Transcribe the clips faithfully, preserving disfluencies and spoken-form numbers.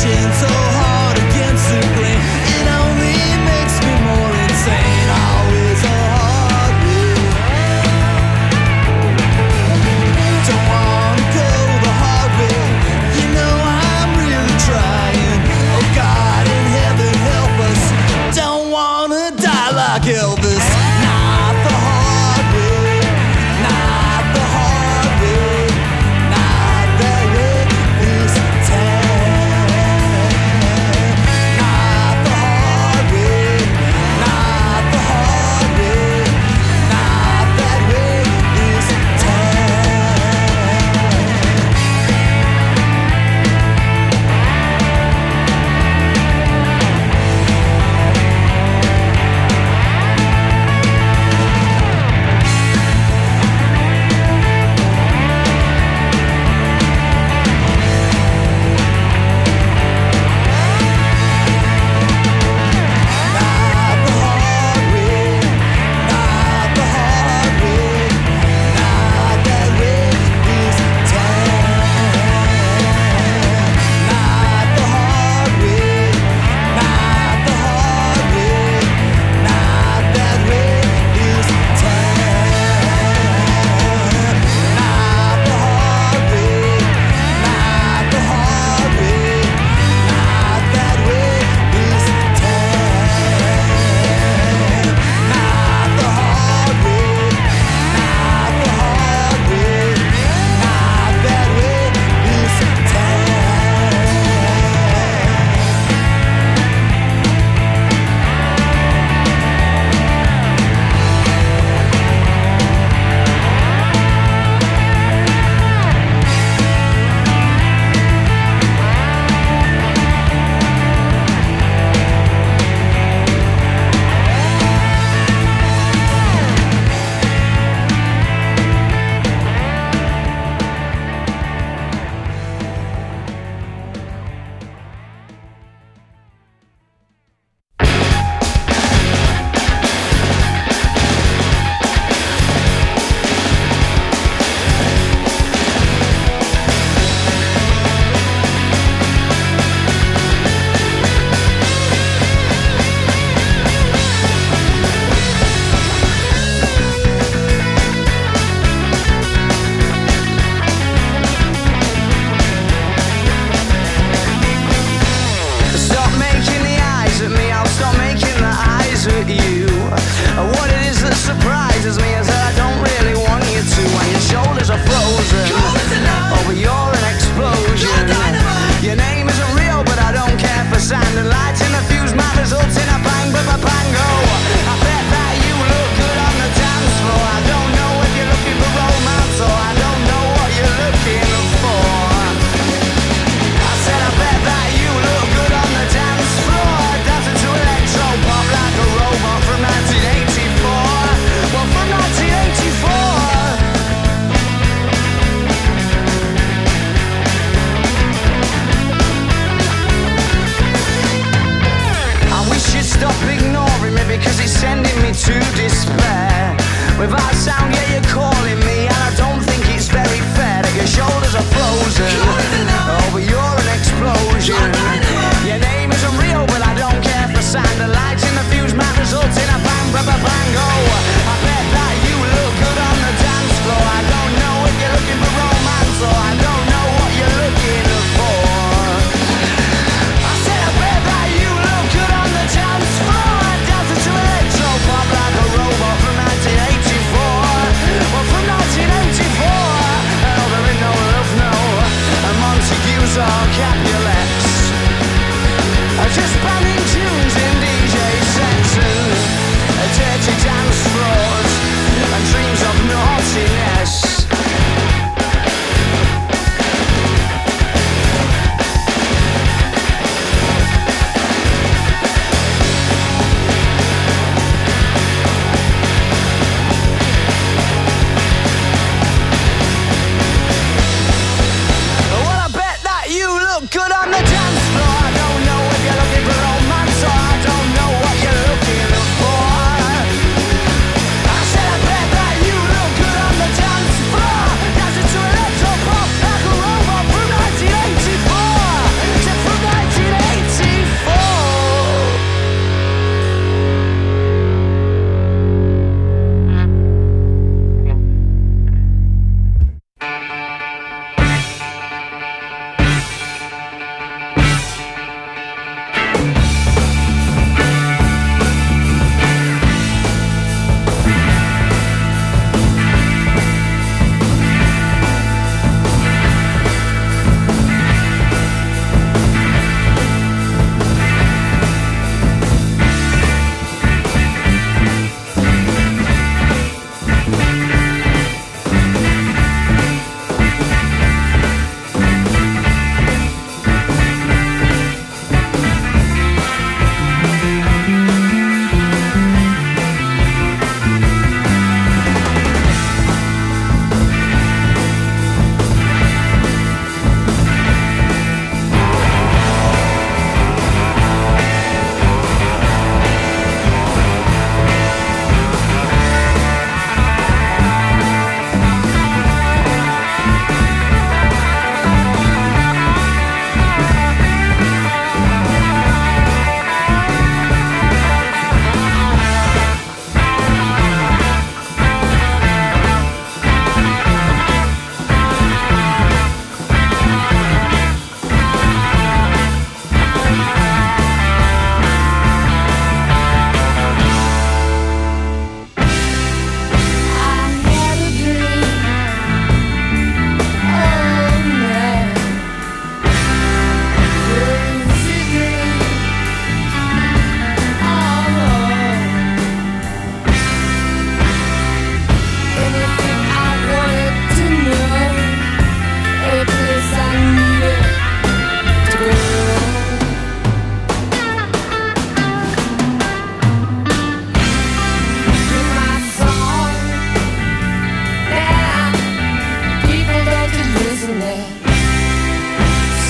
pushing so hard against the grain. It only makes me more insane. Always a hard way. Don't wanna go the hard way. You know I'm really trying. Oh God in heaven help us. Don't wanna die like Elvis. Not the hard way. Not the hard way. Not that way this time. Not the hard way. Not the hard way. Not that way this time. Not the hard way. Not the hard way. Not that way this time. Not the hard way. Not the hard way. Not that way this time. Not the hard way. Not the hard way. Not that way this time. Not the hard way. Not the hard way. Not that way this Stop making the eyes at me, I'll stop making the eyes at you. What it is that surprises me is that I don't really want you to. When your shoulders are frozen, oh but you're an explosion. Your name isn't real but I don't care for sand and lights in the fuse. My results in a bang but a bango. I bet that you look good on the dance floor. I don't know if you're looking for romance or I don't know what you're looking for. I said I bet that you look good on the dance floor, dancing to electro pop like a robot from nineteen eighty-four. Well, from nineteen eighty-four. I wish you'd stop ignoring me because it's sending me to despair. Without sound, yeah, you're calling me, and I don't think it's very fair that your shoulders are frozen. Oh, but you're an explosion. Your name isn't real, but I don't care for sand. The lights in the fuse might result in a bang, ba ba bango. I bet that you look good on the dance floor. I don't know if you're looking for romance or I don't know what you're looking for. I said I bet that you look good on the dance floor, dancing to electro pop like a robot from nineteen eighty-four. Well, from nineteen eighty-four. Oh, there ain't no love, no. And Montagues or Capulets. Just banning tunes in D J sets and dirty dance floors and dreams of naughtiness. Well, I bet that you look good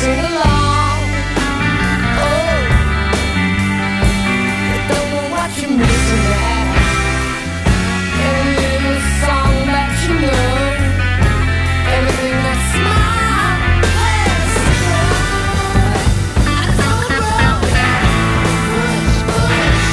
sing along. Oh, I don't know what you're missing at. Any little song that you know, everything that's small, that's good. I don't know. Push, push,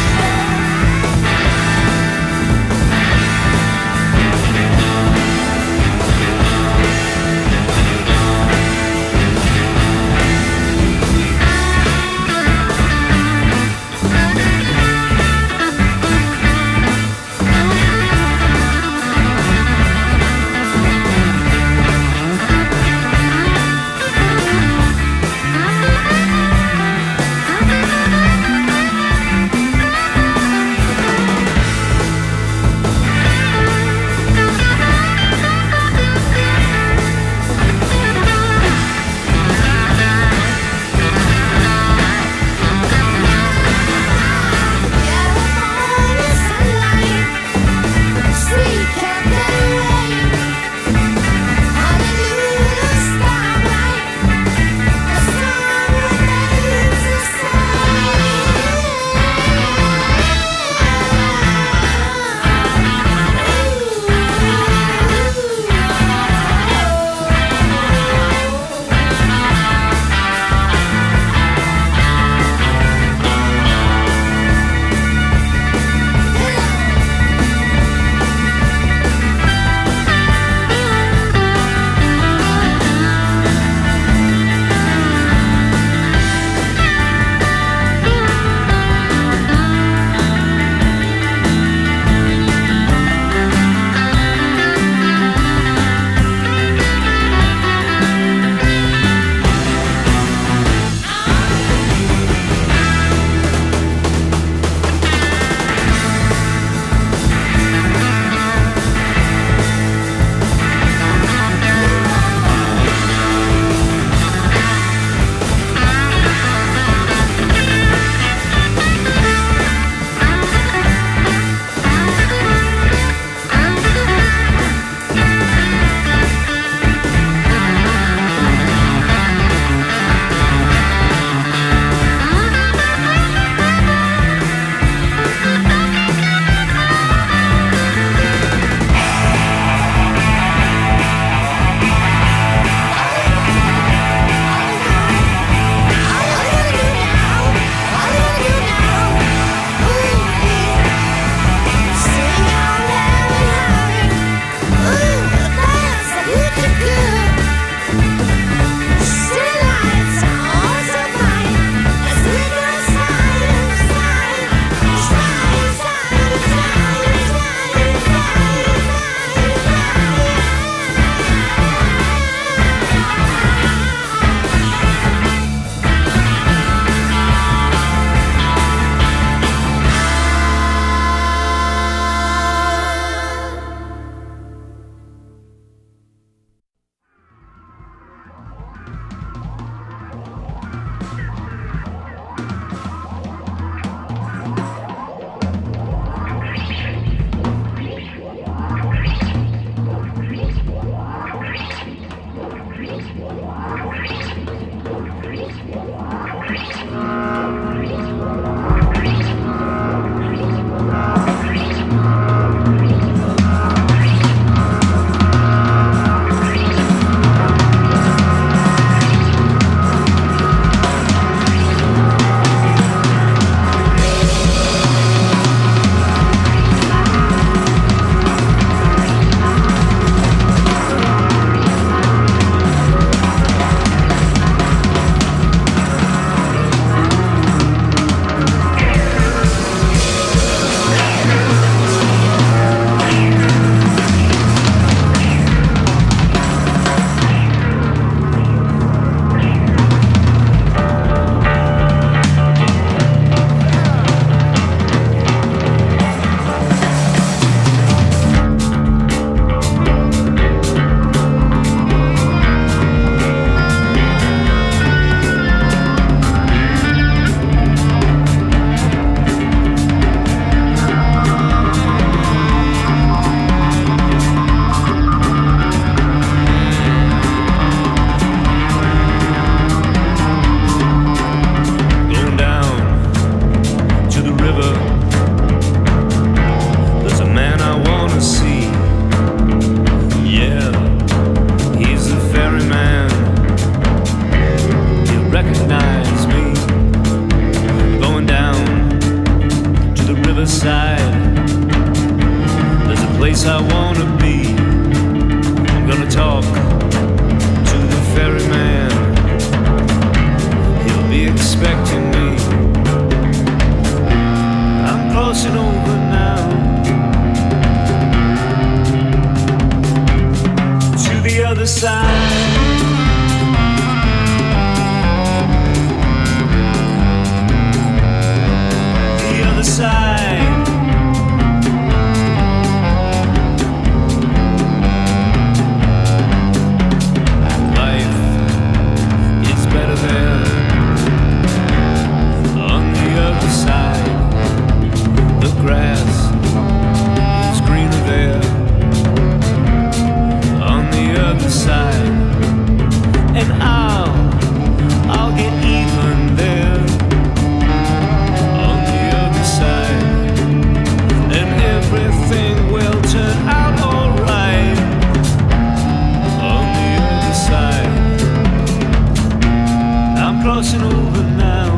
crossing over now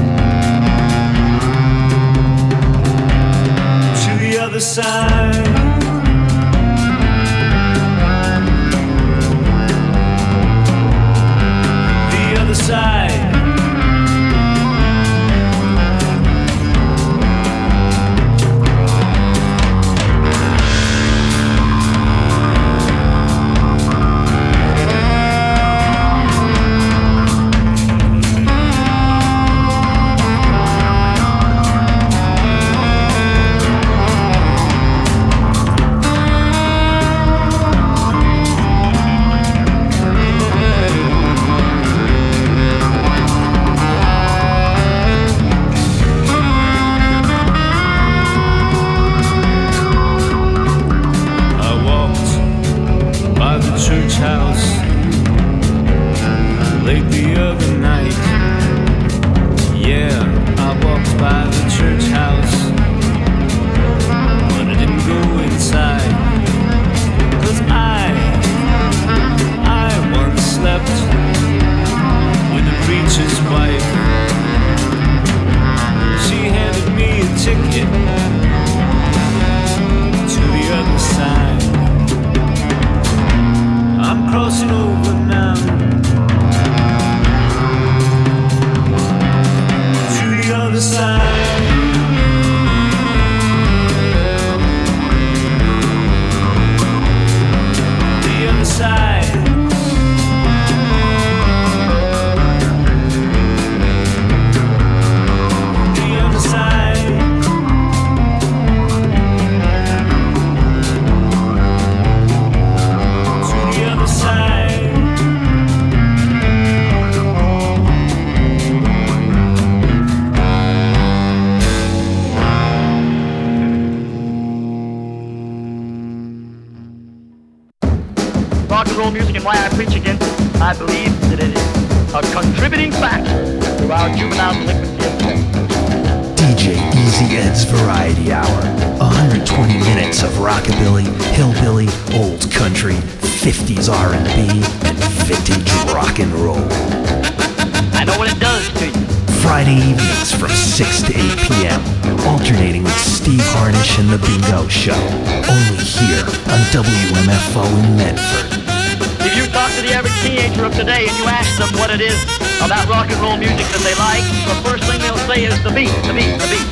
to the other side. The other side. fifties R and B, and vintage rock and roll. I know what it does to you. Friday evenings from six to eight p.m., alternating with Steve Harnish and The Bingo Show, only here on W M F O in Medford. If you talk to the average teenager of today and you ask them what it is about rock and roll music that they like, the first thing they'll say is the beat, the beat, the beat.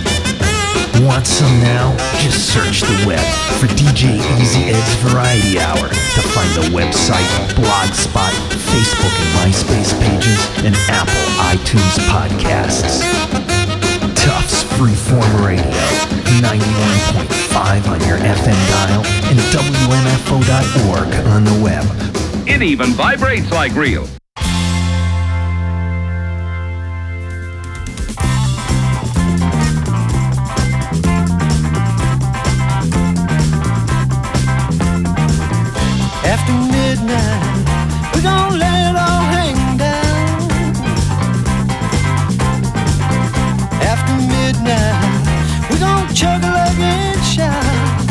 Want some now? Just search the web for D J Easy Ed's Variety Hour to find the website, Blogspot, Facebook and MySpace pages, and Apple iTunes podcasts. Tufts Freeform Radio, ninety-one point five on your F M dial, and W M F O dot org on the web. It even vibrates like real. After midnight, we're gonna let it all hang down. After midnight, we're gonna chug a lug and shout.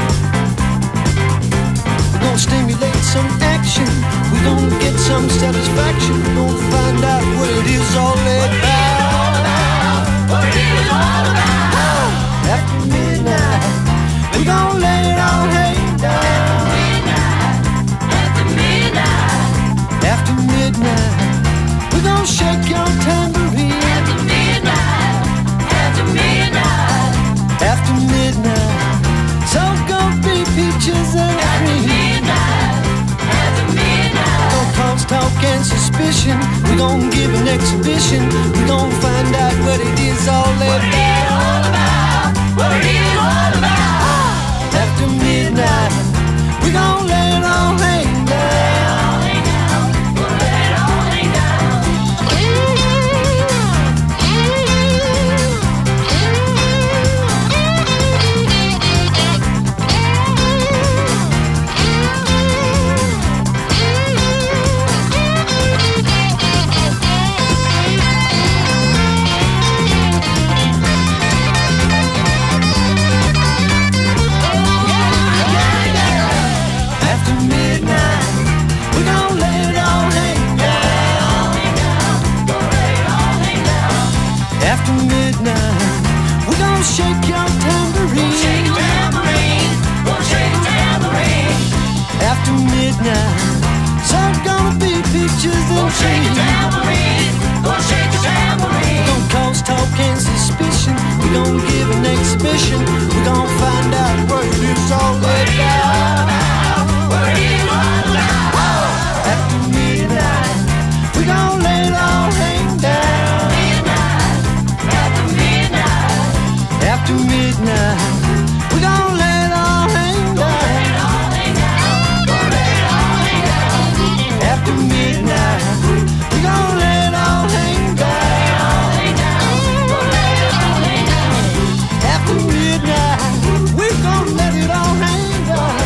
We're gonna stimulate some action. We're gonna get some satisfaction. We're gonna find out what it is all about. What it is all about. After midnight, we're gonna let it all hang down. After midnight, we're gonna shake your tambourine. After midnight, after midnight, after midnight, so gonna be peaches and cream. After midnight, after midnight, no talks, talk and suspicion. We're gonna give an exhibition. We're gonna find out what it is all about. What it is all about. After midnight, we're gonna let it all hang down. After midnight, beaches and trees. We're gonna cause talk and suspicion. We're gonna give an exhibition. We're gonna find out where it is all about. After midnight, we're gonna let it all hang down. After midnight, after midnight, we're gonna let it all hang down. After midnight, we're gonna let it all hang down. After midnight, we're gonna let it all hang down.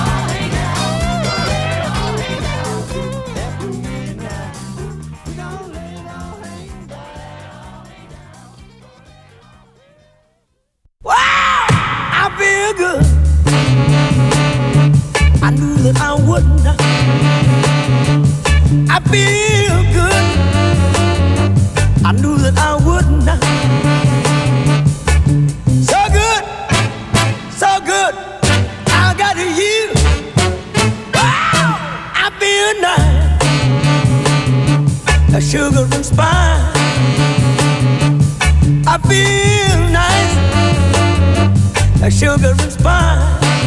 After midnight, we're gonna let it all hang down. Wow, I feel good. I knew that I wouldn't. I feel good. I knew that I wouldn't. So good, so good. I got you. Wow, I feel nice. A sugar and spice. I feel nice. A sugar and spice.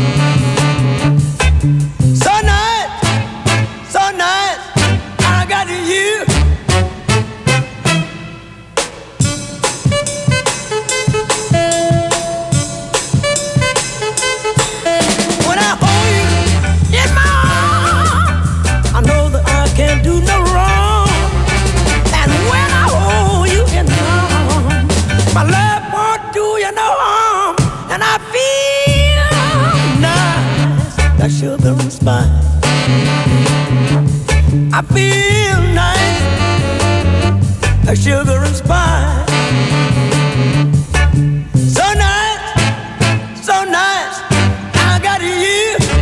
So nice, so nice. I got you. When I hold you in my arms, I know that I can't do no wrong. And when I hold you in my arms, my love won't do you no harm. And I feel nice, like sugar and spice. I feel nice, like sugar and spice. So nice, so nice, I got you.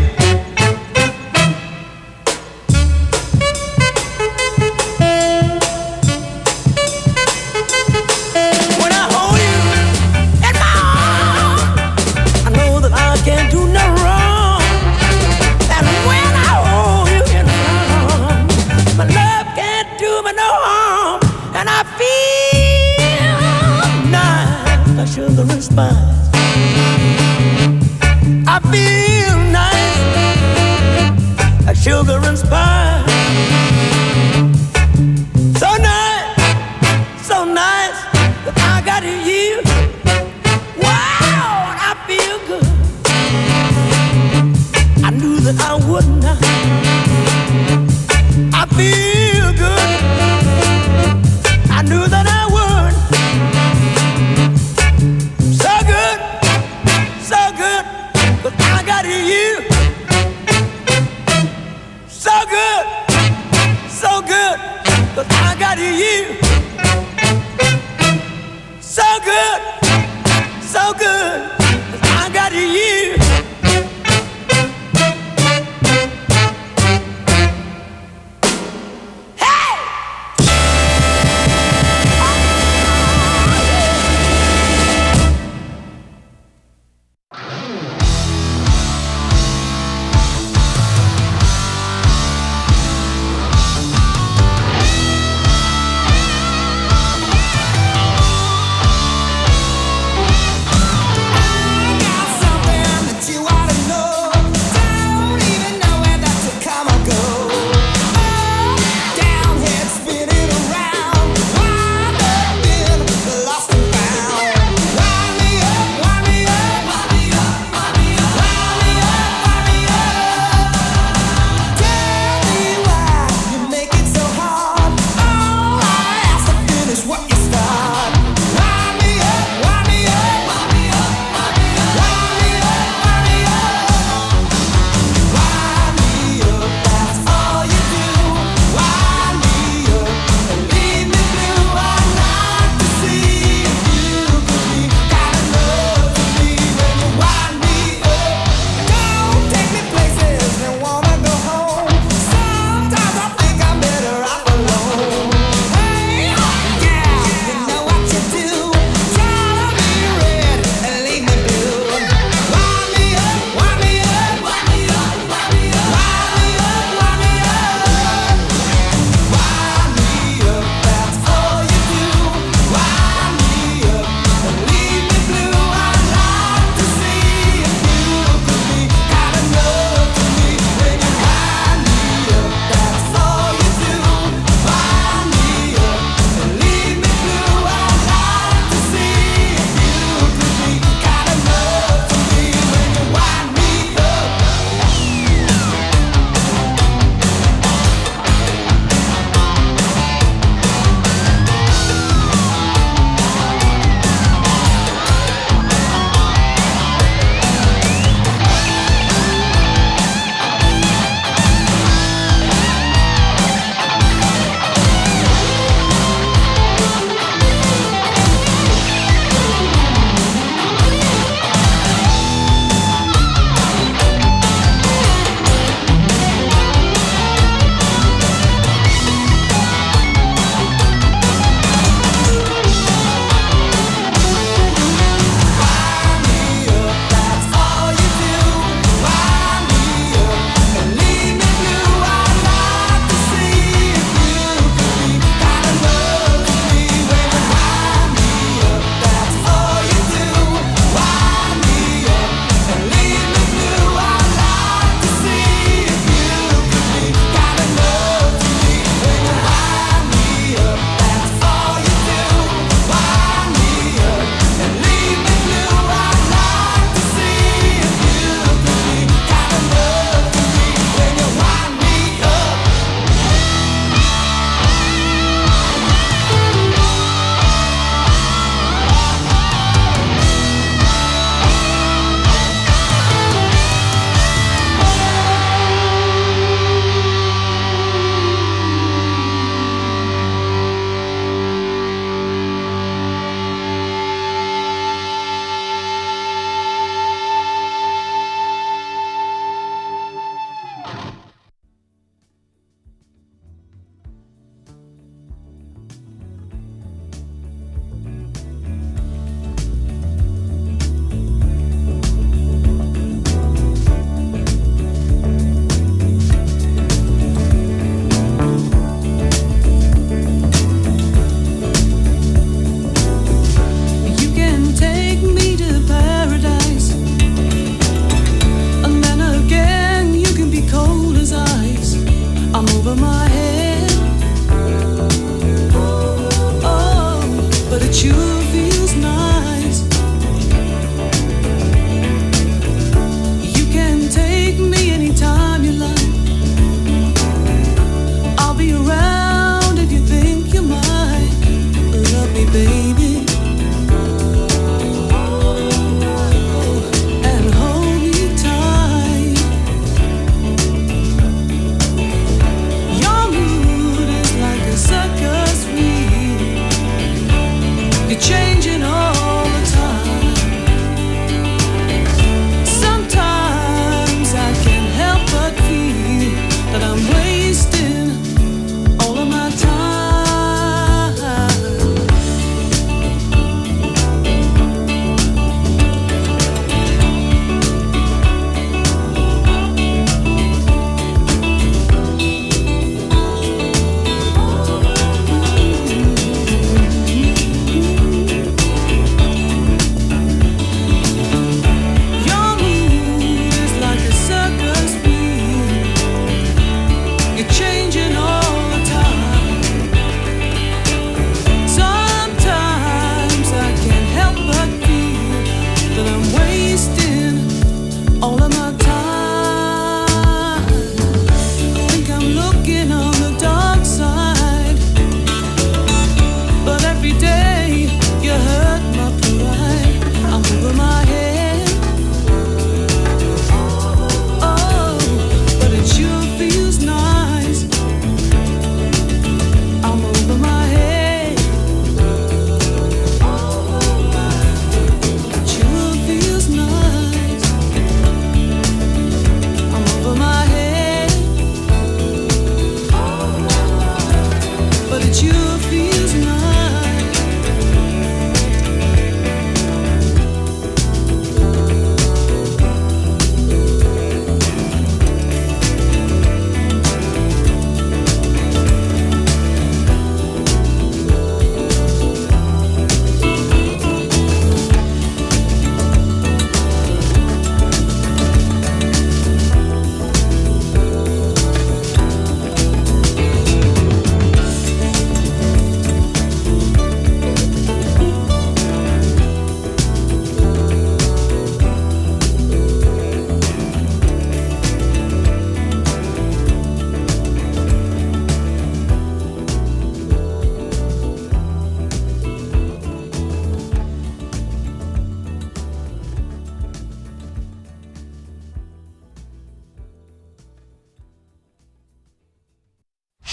When I hold you in my arms, I know that I can't do no wrong. And when I hold you in my arms, my love can't do me no harm. And I feel nice, like sugar and spice. I feel nice, like sugar and spice. So nice, so nice, that I got you. Wow, and I feel good. I knew that I wouldn't. I feel good. I knew that I would. So good, so good, but I got you. So good, so good, but I got you. So good, so good, but I got you.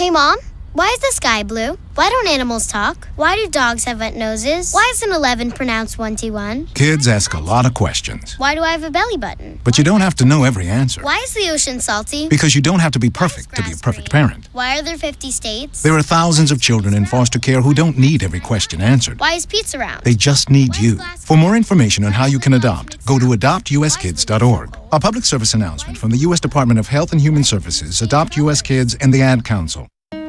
Hey, Mom, why is the sky blue? Why don't animals talk? Why do dogs have wet noses? Why is an eleven pronounced twenty-one? Kids ask a lot of questions. Why do I have a belly button? But you don't have to know every answer. Why is the ocean salty? Because you don't have to be perfect to be a perfect parent. Why are there fifty states? There are thousands of children in foster care who don't need every question answered. Why is pizza round? They just need you. For more information on how you can adopt, go to adopt u s kids dot org. A public service announcement from the U S Department of Health and Human Services, Adopt U S Kids, and the Ad Council.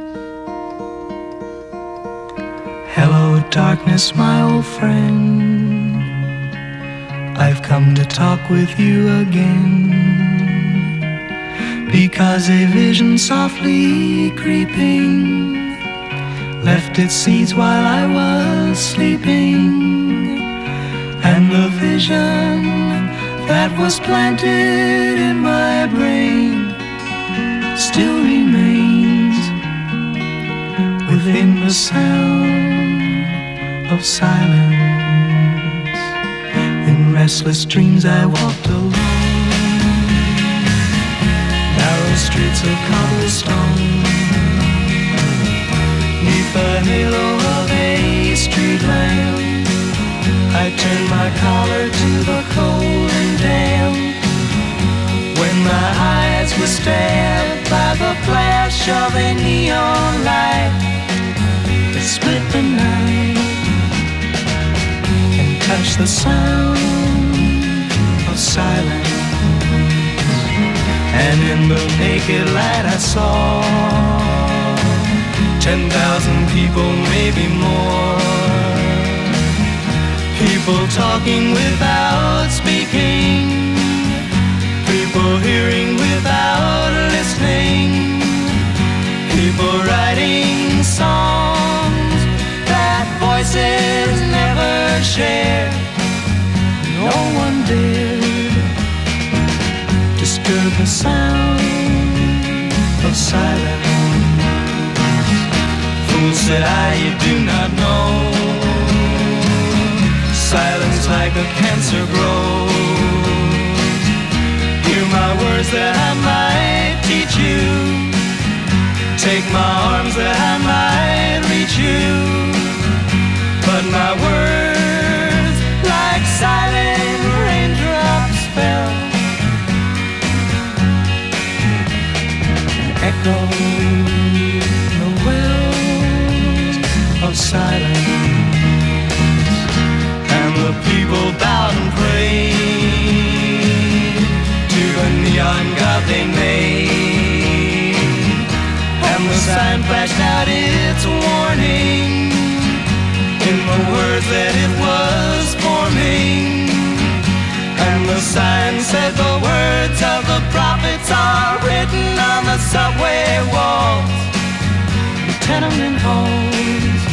Hello, darkness, my old friend. I've come to talk with you again, because a vision softly creeping left its seeds while I was sleeping, and the vision that was planted in my brain still remains within the sound of silence. In restless dreams I walked alone, narrow streets of cobblestone, neath the halo of a street lamp. I turned my collar to the cold and damp, when my eyes were stabbed by the flash of a neon light that split the night and touched the sound of silence. And in the naked light I saw ten thousand people, maybe more, people talking without speaking, people hearing without listening, people writing songs that voices never shared. No one dared disturb the sound of silence. Fool, said I, you do not know, silence like a cancer grows. Hear my words that I might teach you, take my arms that I might reach you. But my words, like silent raindrops, fell and echoed the wells of silence. And the people bowed and prayed to the neon god they made, and the sign flashed out its warning in the words that it was forming. And the sign said the words of the prophets are written on the subway walls, the tenement halls,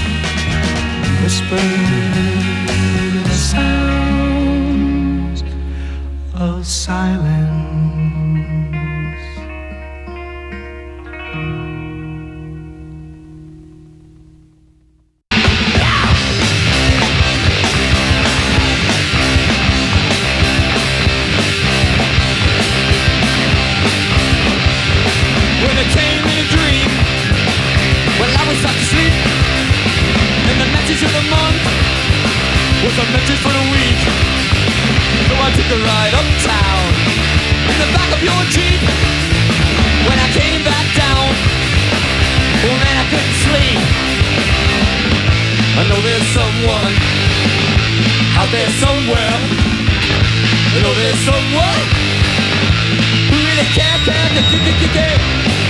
whispered the sounds of silence. message of the month was a message for the week. So I took a ride uptown in the back of your Jeep. When I came back down, oh man, I couldn't sleep. I know there's someone out there somewhere. I know there's someone who really can't, can't, can't, can't, can't.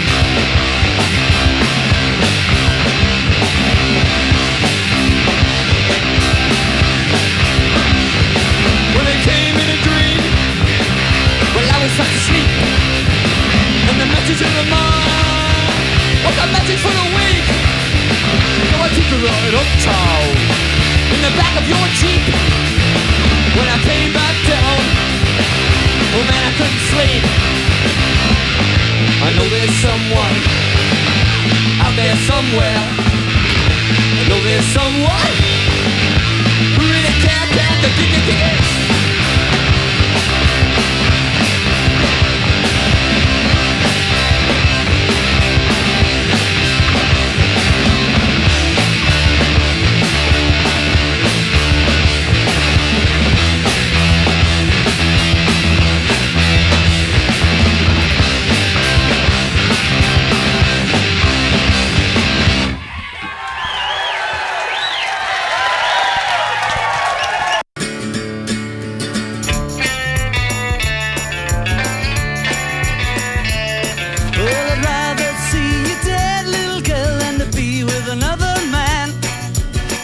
When it came in a dream, well I was fast asleep, and the message of the mind was a message for the weak. So I took a ride uptown in the back of your Jeep. When I came back down, oh man, I couldn't sleep. I know there's someone out there somewhere. I know there's someone who really can't, can't, can't, can't, can't.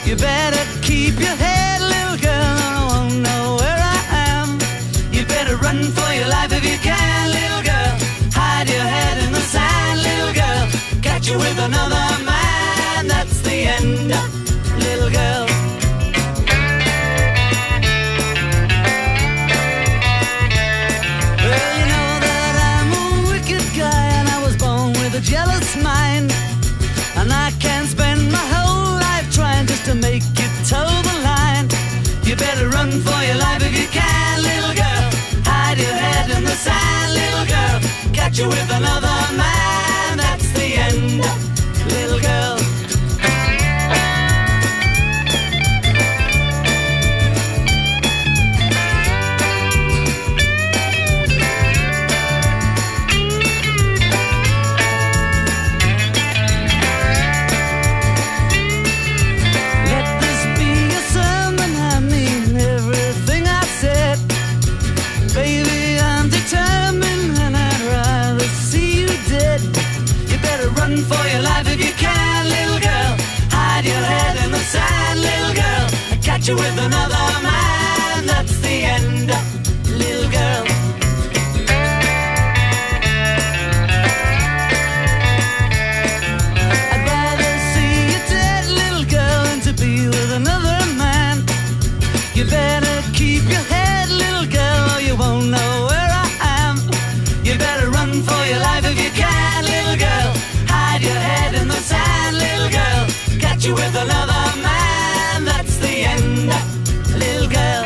You better keep your head, little girl, or I won't know where I am. You better run for your life if you can, little girl. Hide your head in the sand, little girl. Catch you with another man, that's the end, little girl. Well, you know that I'm a wicked guy, and I was born with a jealous mind. And I can't spend my whole life trying just to make you toe the line. You better run for your life if you can, little girl. Hide your head in the sand, little girl. Catch you with another man, that's the end, little girl. Run for your life if you can, little girl. Hide your head in the sand, little girl. Catch you with another man, that's the end, little girl. I'd rather see you dead, little girl, than to be with another man. You better keep your head, little girl, or you won't know where I am. You better run for your life if you can, little girl. Hide your head in the sand, little girl. Catch you with another man, that's the end, little girl.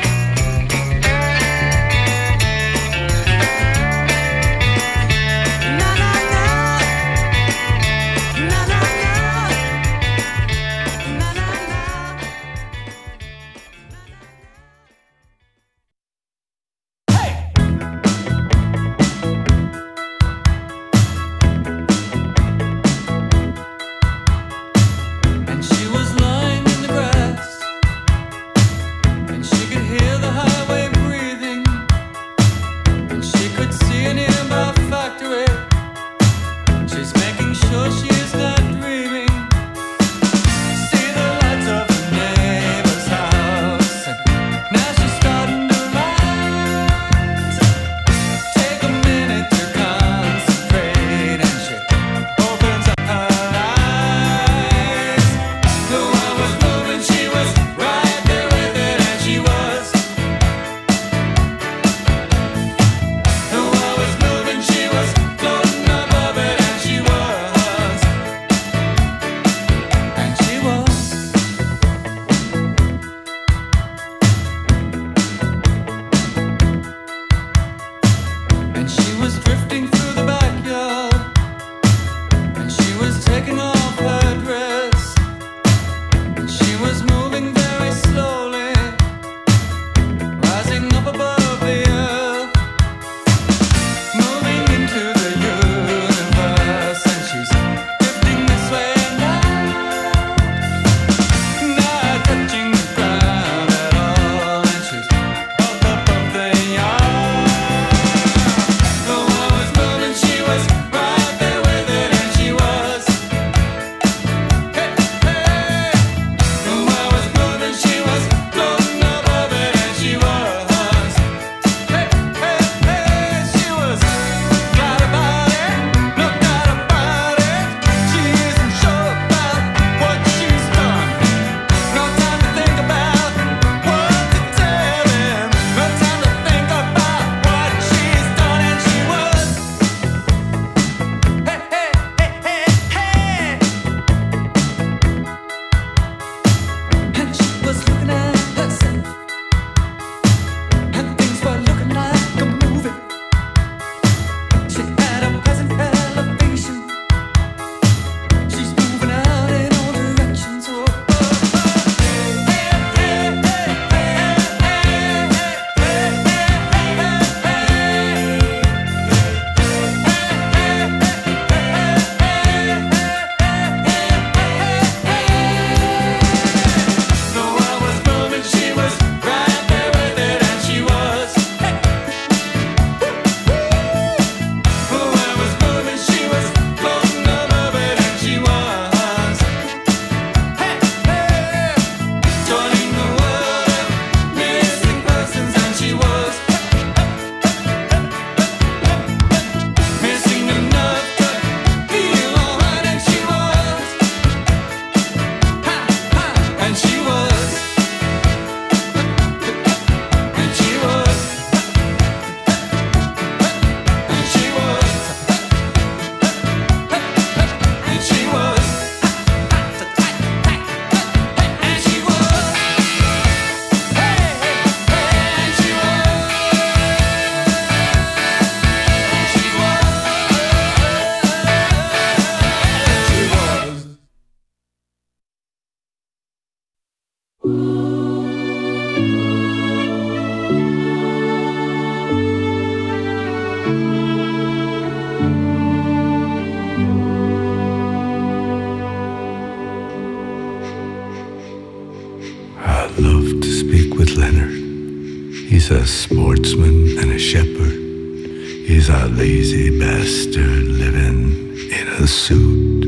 He's a sportsman and a shepherd. He's a lazy bastard living in a suit.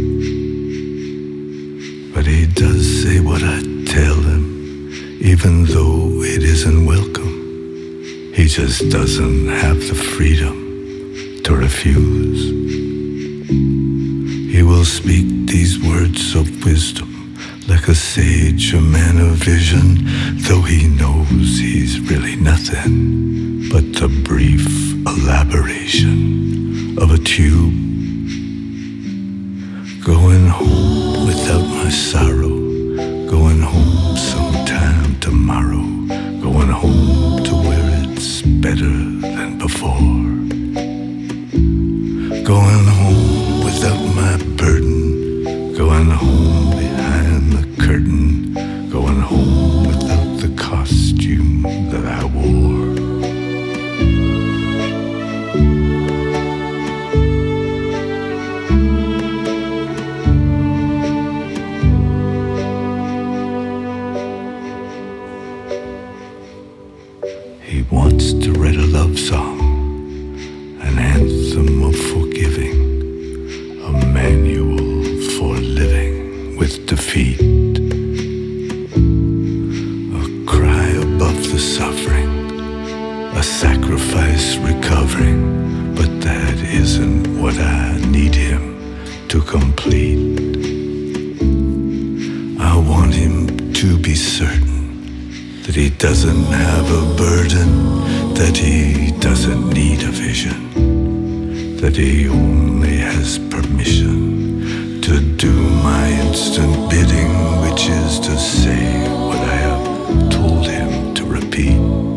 But he does say what I tell him, even though it isn't welcome. He just doesn't have the freedom to refuse. He will speak these words of wisdom like a sage, a man of vision, though he knows he's really nothing but the brief elaboration of a tube. Going home without my sorrow, going home sometime tomorrow, going home to where it's better than before. Going home without my burden, going home behind the curtain, going home without the costume that I wore. He wants to write a love song, an anthem of forgiving, a manual for living with defeat, a cry above the suffering, a sacrifice recovering, but that isn't what I need him to complete. I want him to be certain that he doesn't have a burden, that he doesn't need a vision, that he only has permission to do my instant bidding, which is to say what I have told him to repeat.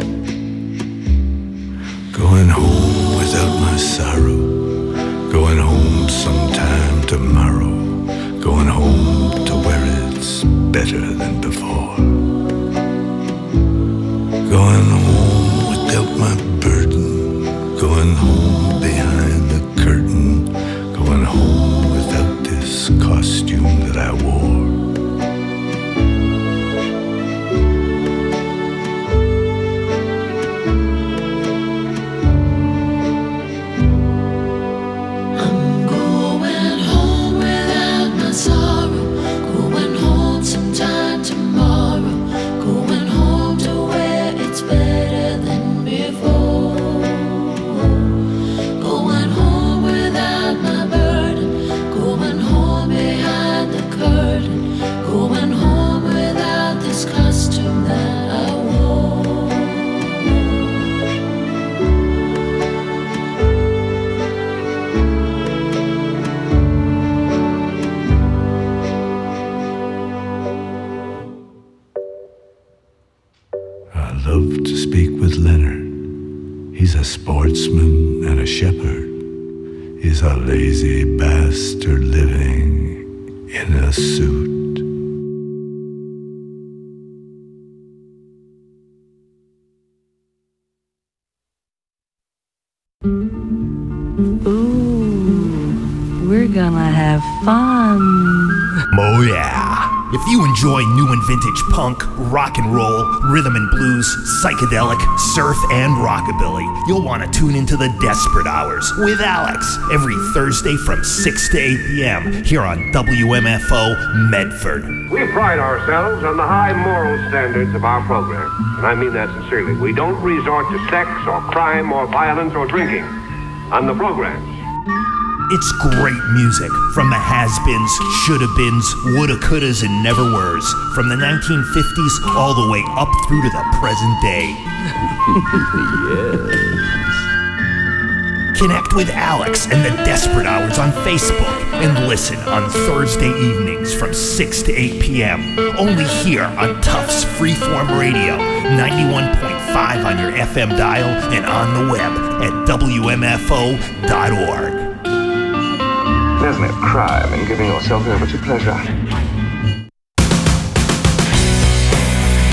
Going home without my sorrow, going home sometime tomorrow, going home to where it's better than before. Going home without my burden, going home behind the curtain, going home without this costume that I wore. I'm going home without my sorrow, going home sometime tomorrow, going home to where it's better than before. Going home without my burden, going home behind the curtain, going home without this costume that I wore. I love to speak with Leonard. He's a sportsman and a shepherd. He's a lazy bastard living in a suit. Ooh, we're gonna have fun. Oh yeah. If you enjoy new and vintage punk, rock and roll, rhythm and blues, psychedelic, surf, and rockabilly, you'll want to tune into the Desperate Hours with Alex every Thursday from six to eight p.m. here on W M F O Medford. We pride ourselves on the high moral standards of our program, and I mean that sincerely. We don't resort to sex or crime or violence or drinking on the programs. It's great music from the has-beens, shoulda-beens, woulda, couldas, and never-weres, from the nineteen fifties all the way up through to the present day. Yes. Connect with Alex and the Desperate Hours on Facebook and listen on Thursday evenings from six to eight p.m. only here on Tufts Freeform Radio, ninety-one point five on your F M dial and on the web at W M F O dot org. There's no crime in giving yourself over to pleasure.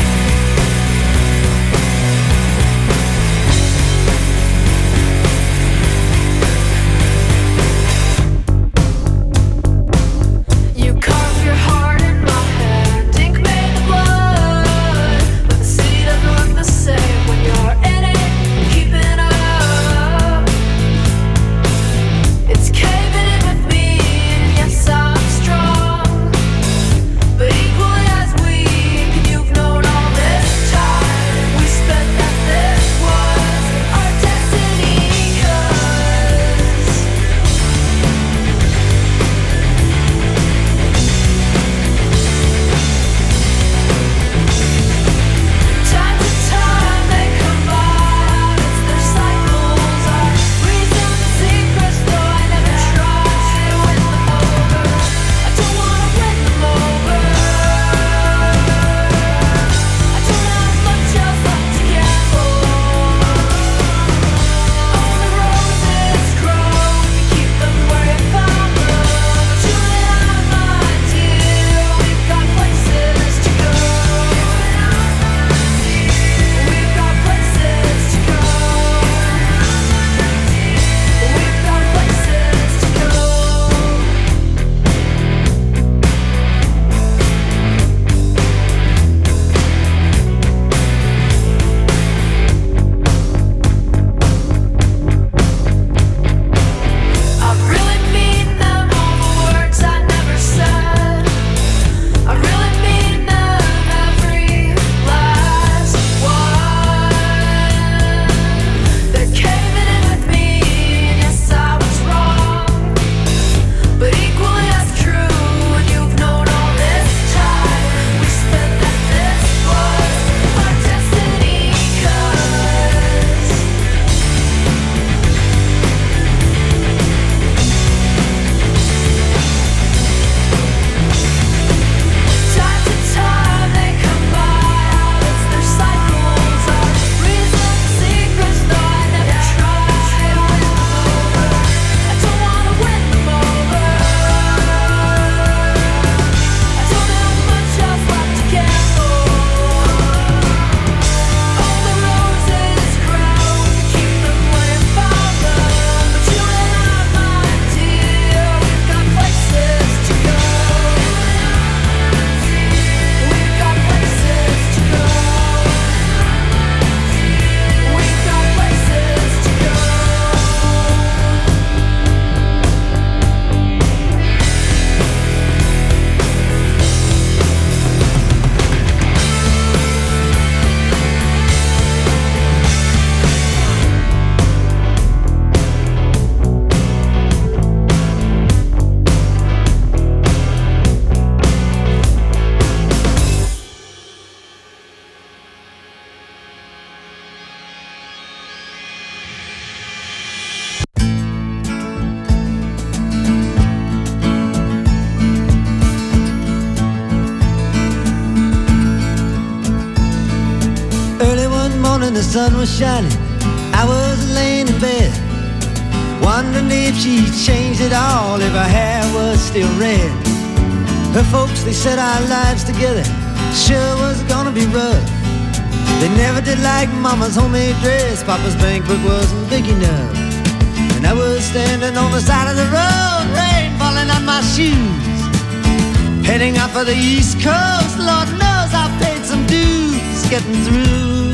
when the sun was shining, I was laying in bed, wondering if she changed at all, if her hair was still red. Her folks, they said our lives together sure was gonna be rough. They never did like Mama's homemade dress, Papa's bank book wasn't big enough. And I was standing on the side of the road, rain falling on my shoes, heading out for the East Coast. Lord knows I paid some dues getting through,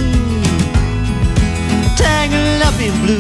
tangled up in blue.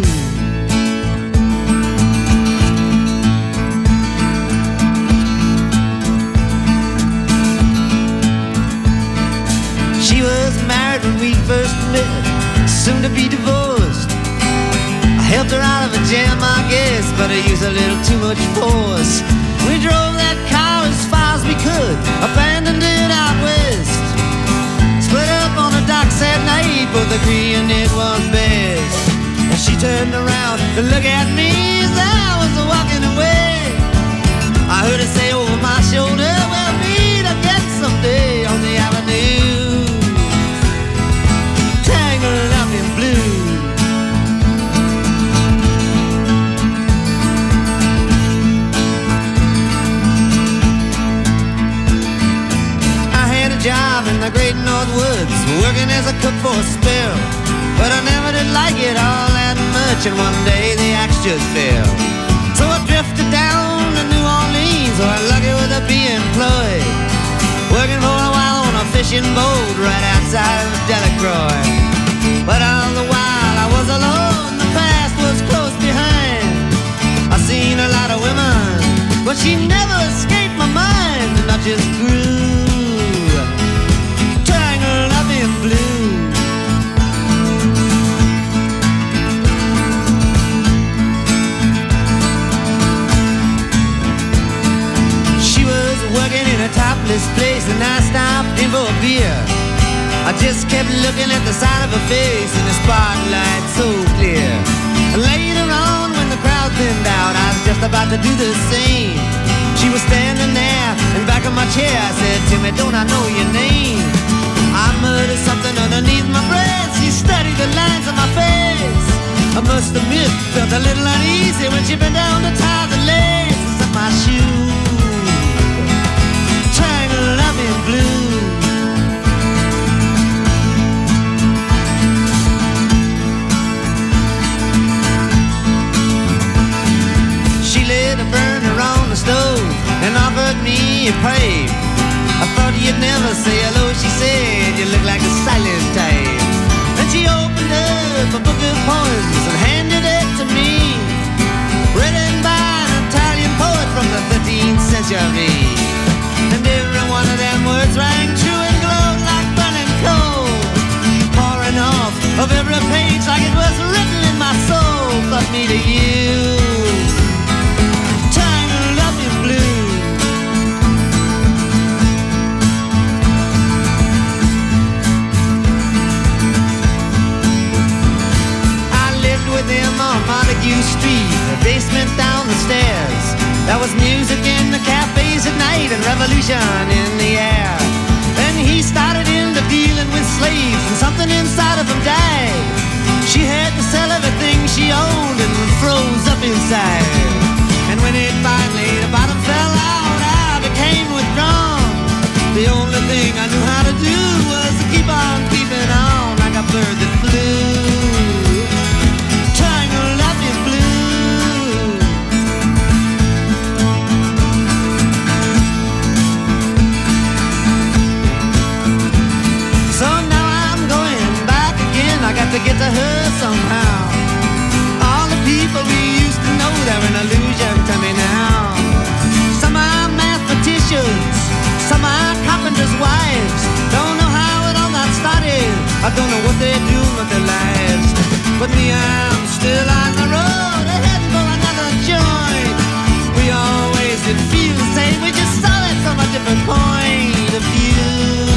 She was married when we first met, soon to be divorced. I helped her out of a jam, I guess, but I used a little too much force. We drove that car as far as we could, abandoned it out west. Split up on the docks at night, both agreeing it was best. And she turned around to look at me as I was walking away. I heard her say over my shoulder, we'll meet again someday on the avenue, tangled up in blue. I had a job in the great North Woods, working as a cook for a spell, but I never did like it all that much, and one day the axe just fell. So I drifted down to New Orleans, or lucky with a be employed, working for a while on a fishing boat right outside of Delacroix. But all the while I was alone, the past was close behind. I seen a lot of women, but she never escaped my mind, and I just grew tangled up in blue. She was working in a topless place, and I stopped in for a beer. I just kept looking at the side of her face in the spotlight so clear. Later on, when the crowd thinned out, I was just about to do the same. She was standing there in back of my chair. I said, Timmy, don't I know your name? I muttered something underneath my breath. She studied the lines on my face. I must admit, felt a little uneasy when she bent down to tie the laces of my shoe, tangled up in blue. Lit a burner on the stove and offered me a pipe. I thought you'd never say hello, she said, you look like a silent type. Then she opened up a book of poems and handed it to me, written by an Italian poet from the thirteenth century. And every one of them words rang true and glowed like burning coal, pouring off of every page like it was written in my soul. But me to you, Montague Street, a basement down the stairs. There was music in the cafes at night and revolution in the air. Then he started into dealing with slaves, and something inside of him died. She had to sell everything she owned and froze up inside. And when it finally, the bottom fell out, I became withdrawn. The only thing I knew how to do was to keep on keeping on like a bird that flew. To get to her somehow. All the people we used to know, they're an illusion to me now. Some are mathematicians, some are carpenters' wives. Don't know how it all got started, I don't know what they're doing with their lives. But me, I'm still on the road, heading for another joint. We always did feel the same, we just saw it from a different point of view.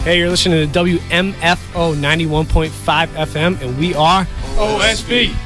Hey, you're listening to W M F O ninety-one point five F M, and we are O S B.